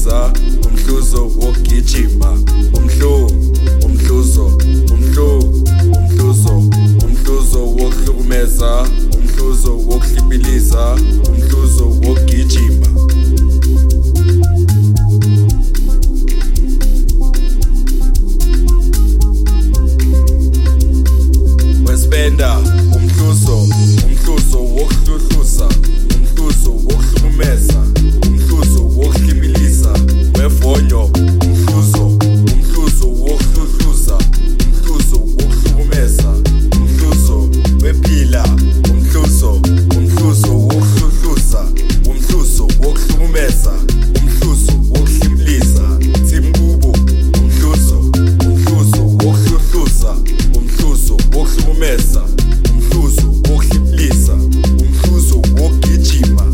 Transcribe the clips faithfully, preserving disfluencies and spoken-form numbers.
wokuhlukumeza, umhluzo wokugijima, umhlu, umhluzo, umhlu, umhluzo, umhluzo wokuhlukumeza, umhluzo wokuhlibiliza, umhluzo wokugijima. Wespenda, umhluzo, umhluzo wokuhluhluza, umhluzo wokuhlukumeza, umhluzo wokuhlibiliza, wevonyo, umhluzo, umhluzo wokuhluhluza, umhluzo wokuhlukumeza, umhluzo wephila, umhluzo, umhluzo wokuhluhluza, umhluzo wokuhlukumeza, umhluzo wokuhlibiliza, Timkubu, umhluzo, umhluzo wokuhluhluza, umhluzo wokuhlukumeza, umhluzo wokuhlibiliza, umhluzo wokugijima.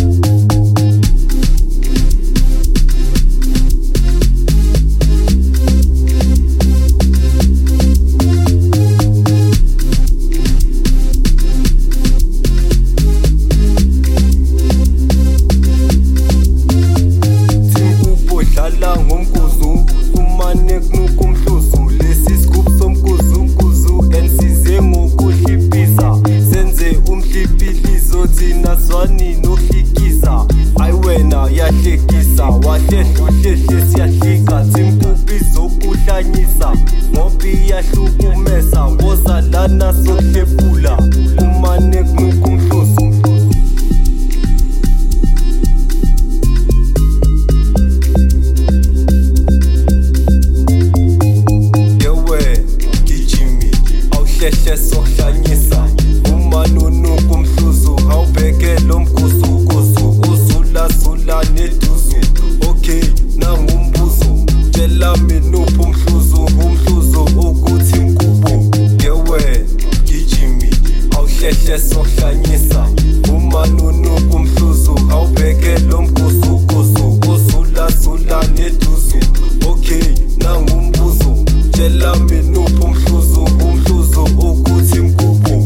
Timkubu dlala ngomkuzu, kumane kunuka umhluzu, lesi sigubhu somkuzu mkuzu ensize ngokuhlipiza, senze umhliphilizo thina zwani nohlikiza, ayi wena yahlekisa, wahlehla uhlehle siyahlika, Timkubu izokuhlanyisa, ngoba iyahlukumeza, woza lana sokuhlephula, kumane kunuka umhluzu. Hlehle sokuhlanyisa, umanonuka umhluzu, awubheke lo mkuzukuzu, uzulazula neduzu, okay nangumbuzo, tshela mina uphi umhluzu, umhluzo ukuthi mkubo, yewe gijimi, awuhlehle sokuhlanyisa, umanonuka umhluzu, awubheke lo mkuzukuzu, uzulazula neduzu, okay nangumbuzo, tshela mina uphi umhluzu, umhluzo ukuthi mkubo.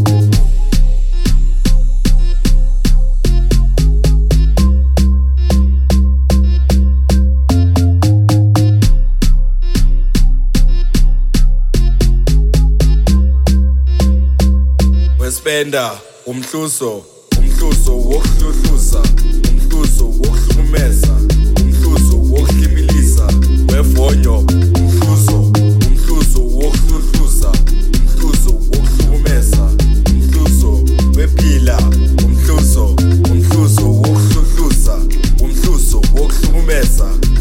Wespenda, umhluzo, umhluzo wokuhluhluza, umhluzo wokuhlukumeza, umhluzo wokuhlibiliza, wevonyo, umhluzo, umhluzo wokuhluhluza, umhluzo wokuhlukumeza, umhluzo wephila, umhluzo, umhluzo wokuhluhluza, umhluzo wokuhlukumeza,